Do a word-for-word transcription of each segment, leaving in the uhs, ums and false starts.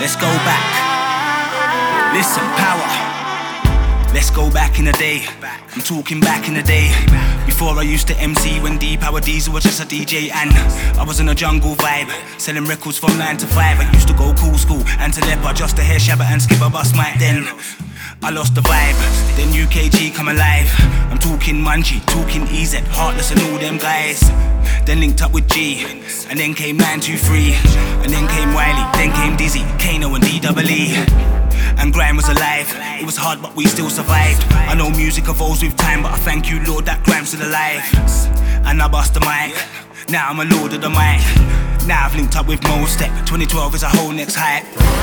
let's go back. Listen, power. Let's go back in the day. I'm talking back in the day. Before I used to M C when D-Power Diesel was just a D J. And I was in a jungle vibe, selling records from nine to five. I used to go cool school and to Leper just to hear Shabba and skip a bus mic. Then I lost the vibe, then U K G come alive. I'm talking Munchie, talking E Z, Heartless and all them guys. Then linked up with G, and then came nine two three, and then came Wiley, then came Dizzy, Kano and D double E. And grime was alive, it was hard but we still survived. I know music evolves with time, but I thank you Lord that grime's still alive. And I bust the mic, now I'm a lord of the mic. Now I've linked up with Mo Step, twenty twelve is a whole next hype.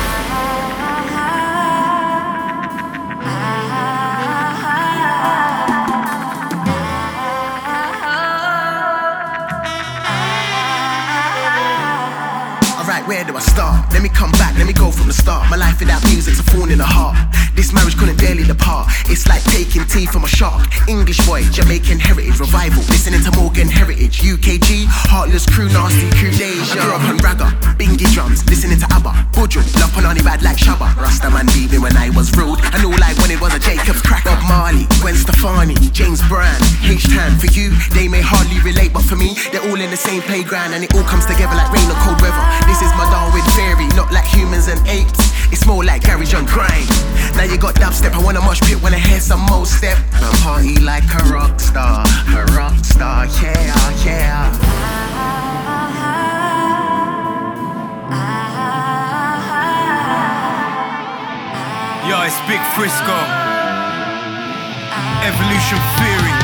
Where do I start? Let me come back, let me go from the start. My life without music's a thorn in the heart. This marriage couldn't barely depart. It's like taking tea from a shark. English boy, Jamaican heritage revival. Listening to Morgan Heritage. U K G, Heartless crew, nasty crew days. I grew up on ragga, bingy drums, listening to ABBA. Buju, love Panani bad like Shabba. Rastaman leaving when I was rude, and all I wanted was a Jacob's crack. Bob Marley, Gwen Stefani, James Brown, H-Town. For you, they may hardly relate, but for me, they're all in the same playground, and it all comes together like rain or cold weather. This is my Darwin theory, not like humans and apes. It's more like garage on grind. Now you got dubstep, I wanna mosh pit when I hear some Mo Step. I party like a rock star, a rock star, yeah, yeah. Yo, it's Big Frisco, Evolution Theory.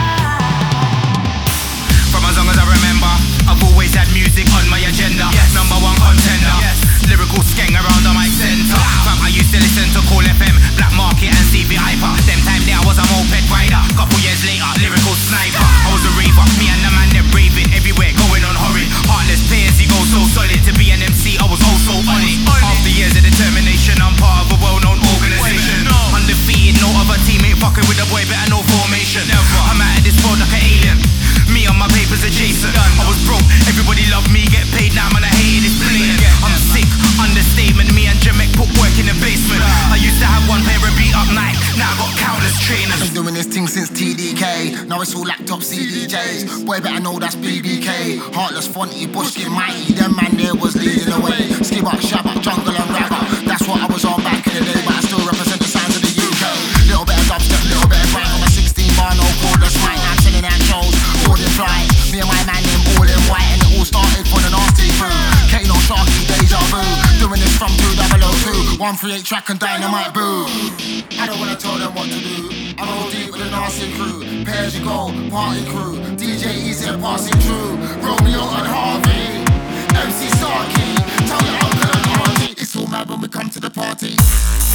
From as long as I remember, I've always had music on my agenda. Yes. Number one contender. Yes. Lyrical skeng around the mic center. Fam, I used to listen to Cool F M, Black Market and C V Hyper. Them time there I was a moped rider. Couple years later, lyrical sniper. I was a raver, me and the man them raving everywhere, going on horrid. Heartless players, he goes so solid. To be an M C, I was also on it. After years of determination, I'm part of a well-known organization. Undefeated, no other teammate fucking with a boy, better no formation. I'm out of this world like an alien. Me on my papers adjacent. I was broke, everybody loved me, get paid now, man, I hated this blatant. I'm sick, understatement, me and Jamek put work in the basement. I used to have one pair of beat up night, now I got countless trainers. I've been doing this thing since T D K, now it's all laptop C D Js. Boy better know that's B B K. Heartless, Fonty, Bushkin, Mighty, them man there was leading the way. Skip up, Shabba, jungle and ragga, that's what I was on back in the day, but I still represent the sounds of the U K. Little bit of dubstep, little bit of rap on my sixteen bar, no cordless mic, now I'm selling out shows. Fly. Me and my man them all in white, and it all started from the nasty crew. Kano, Sharky, Deja Vu, doing this from two thousand two. one thirty-eight track and dynamite boo. I don't wanna tell them what to do. I roll deep with the nasty crew. Pay as you go, party crew. D J Easy passing through. Romeo and Harvey, M C Starkey, tell your uncle and auntie. It's all mad when we come to the party.